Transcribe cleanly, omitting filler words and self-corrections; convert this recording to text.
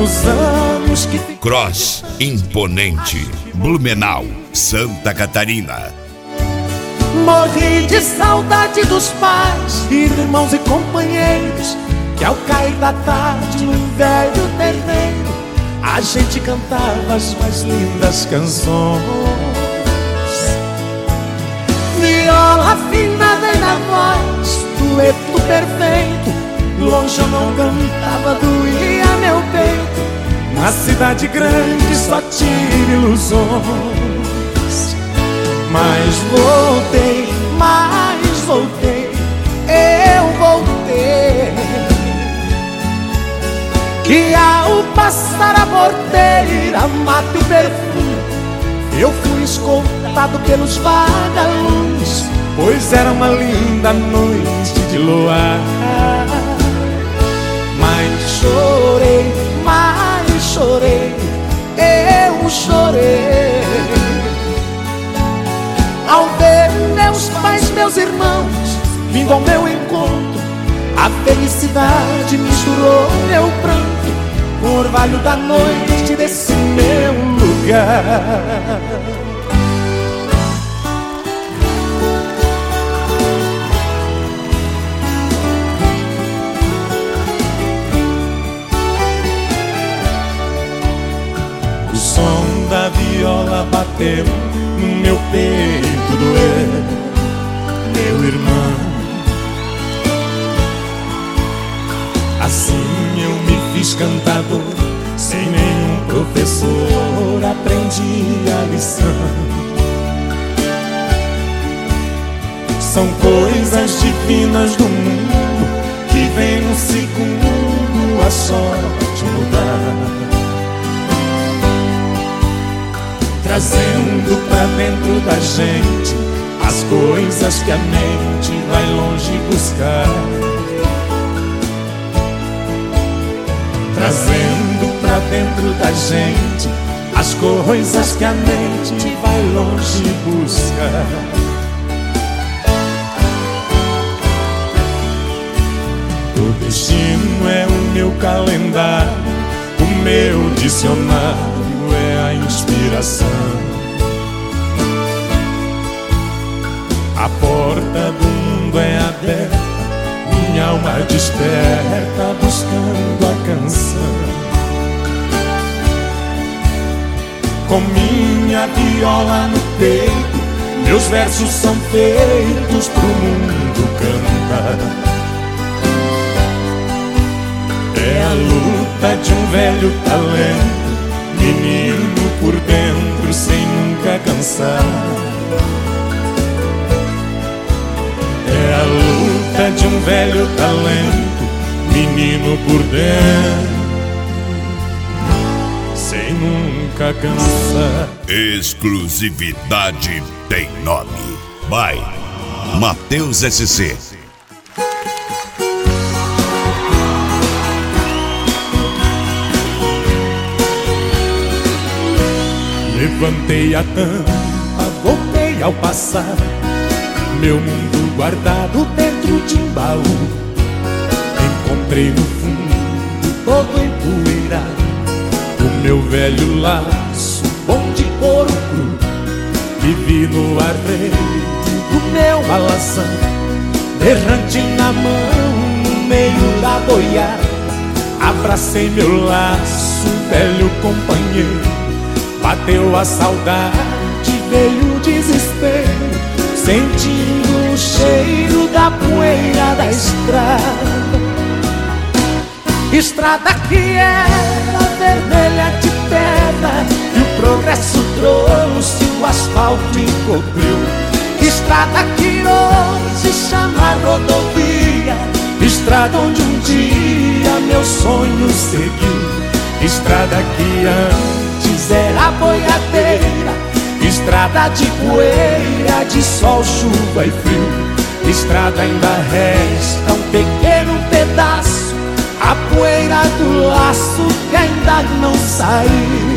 nos anos que... Cross Imponente, Blumenau, Santa Catarina. Morri de saudade dos pais, irmãos e companheiros, que ao cair da tarde num velho terreiro a gente cantava as mais lindas canções. Viola afinada na voz, dueto perfeito, longe eu não cantava, doía meu peito. Na cidade grande só tive ilusões. Mas voltei, eu voltei. Que ao passar a porteira, mate o perfume, eu fui escoltado pelos vagalumes, pois era uma linda noite de luar. Mas chorei, eu chorei ao ver meus pais, meus irmãos vindo ao meu encontro. A felicidade misturou meu pranto com o orvalho da noite desse meu lugar. O som da viola bateu no meu peito, doeu, meu irmão. Assim eu me fiz cantador, sem nenhum professor aprendi a lição. São coisas divinas do mundo que vem no segundo a sorte mudar, trazendo pra dentro da gente as coisas que a mente vai longe buscar, trazendo pra dentro da gente as coisas que a mente vai longe buscar. O destino é o meu calendário, o meu dicionário é a inspiração. A porta do mundo é aberta, minha alma desperta buscando a canção. Com minha viola no peito, meus versos são feitos pro mundo cantar. É a luta de um velho talento, menino por dentro sem nunca cansar. É a luta de um velho talento, menino por dentro sem nunca cansar. Exclusividade tem nome. By Matheus SC. Levantei a tampa, voltei ao passado, meu mundo guardado dentro de um baú. Encontrei no fundo, todo empoeirado, o meu velho laço, bom de couro cru. Vivi no arreio do meu balação, errante na mão, no meio da boiada. Abracei meu laço, velho companheiro. Bateu a saudade, veio o desespero, sentindo o cheiro da poeira da estrada. Estrada que era vermelha de pedra, e o progresso trouxe, o asfalto encobriu. Estrada que hoje chama rodovia, estrada onde um dia meu sonho seguiu. Estrada que antes era boiadeira, estrada de poeira, de sol, chuva e frio. Estrada ainda resta um pequeno pedaço, a poeira do laço que ainda não saiu.